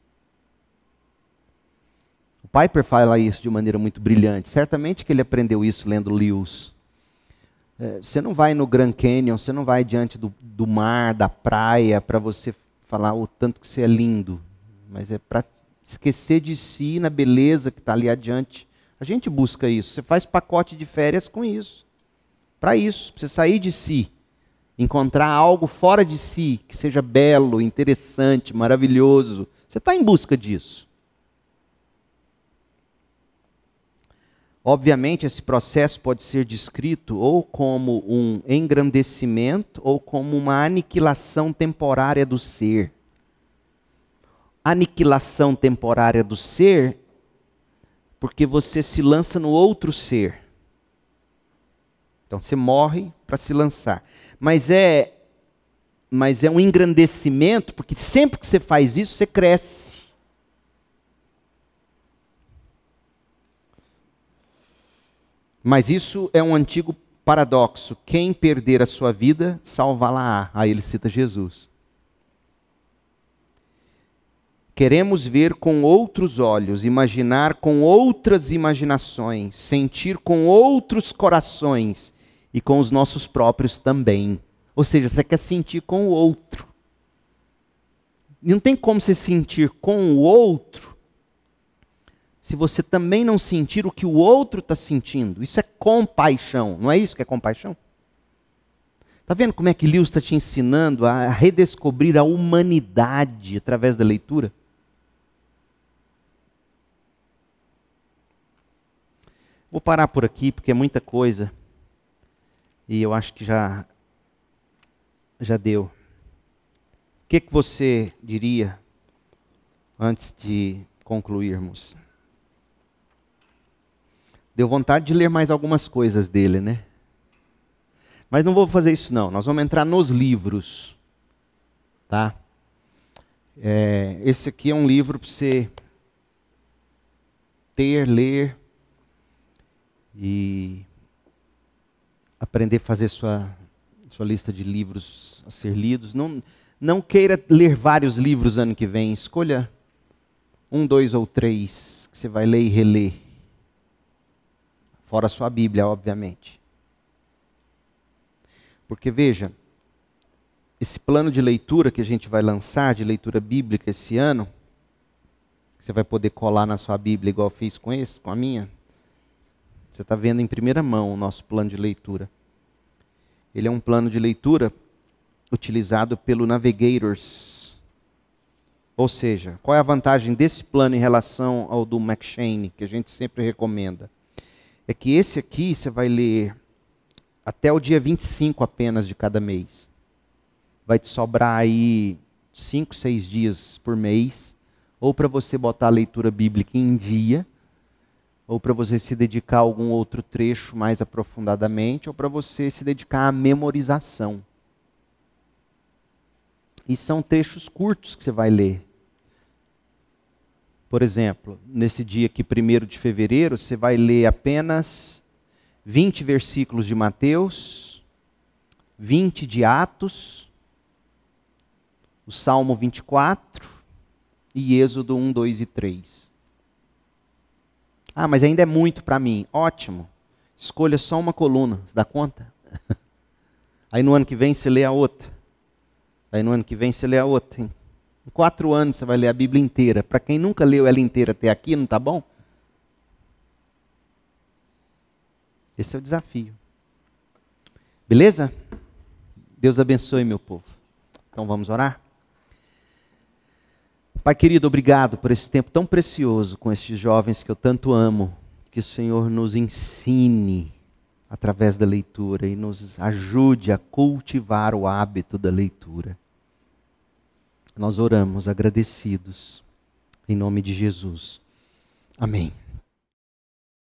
O Piper fala isso de maneira muito brilhante. Certamente que ele aprendeu isso lendo Lewis. Você não vai no Grand Canyon, você não vai diante do mar, da praia, para você falar o tanto que você é lindo. Mas é para esquecer de si na beleza que está ali adiante. A gente busca isso. Você faz pacote de férias com isso. Para isso, para você sair de si. Encontrar algo fora de si, que seja belo, interessante, maravilhoso. Você está em busca disso. Obviamente, esse processo pode ser descrito ou como um engrandecimento ou como uma aniquilação temporária do ser. Aniquilação temporária do ser, porque você se lança no outro ser. Então, você morre para se lançar. Mas é um engrandecimento, porque sempre que você faz isso, você cresce. Mas isso é um antigo paradoxo. Quem perder a sua vida, salvá-la-á. Aí ele cita Jesus. Queremos ver com outros olhos, imaginar com outras imaginações, sentir com outros corações e com os nossos próprios também. Ou seja, você quer sentir com o outro. Não tem como você sentir com o outro se você também não sentir o que o outro está sentindo. Isso é compaixão, não é isso que é compaixão? Está vendo como é que Lewis está te ensinando a redescobrir a humanidade através da leitura? Vou parar por aqui, porque é muita coisa. E eu acho que já deu. O que você diria antes de concluirmos? Deu vontade de ler mais algumas coisas dele, né? Mas não vou fazer isso não. Nós vamos entrar nos livros. Tá? Esse aqui é um livro para você ler e aprender a fazer sua lista de livros a ser lidos. Não queira ler vários livros ano que vem. Escolha 1, 2 ou 3 que você vai ler e reler. Fora a sua Bíblia, obviamente. Porque veja, esse plano de leitura que a gente vai lançar, de leitura bíblica esse ano, você vai poder colar na sua Bíblia igual eu fiz com a minha. Você está vendo em primeira mão o nosso plano de leitura. Ele é um plano de leitura utilizado pelo Navigators. Ou seja, qual é a vantagem desse plano em relação ao do McShane, que a gente sempre recomenda? É que esse aqui você vai ler até o dia 25 apenas de cada mês. Vai te sobrar aí 5, 6 dias por mês, ou para você botar a leitura bíblica em dia, ou para você se dedicar a algum outro trecho mais aprofundadamente, ou para você se dedicar à memorização. E são trechos curtos que você vai ler. Por exemplo, nesse dia aqui, 1º de fevereiro, você vai ler apenas 20 versículos de Mateus, 20 de Atos, o Salmo 24 e Êxodo 1, 2 e 3. Ah, mas ainda é muito para mim. Ótimo. Escolha só uma coluna. Você dá conta? Aí no ano que vem você lê a outra. Aí no ano que vem você lê a outra. Em 4 anos você vai ler a Bíblia inteira. Para quem nunca leu ela inteira até aqui, não está bom? Esse é o desafio. Beleza? Deus abençoe, meu povo. Então vamos orar? Pai querido, obrigado por esse tempo tão precioso com esses jovens que eu tanto amo. Que o Senhor nos ensine através da leitura e nos ajude a cultivar o hábito da leitura. Nós oramos agradecidos, em nome de Jesus. Amém.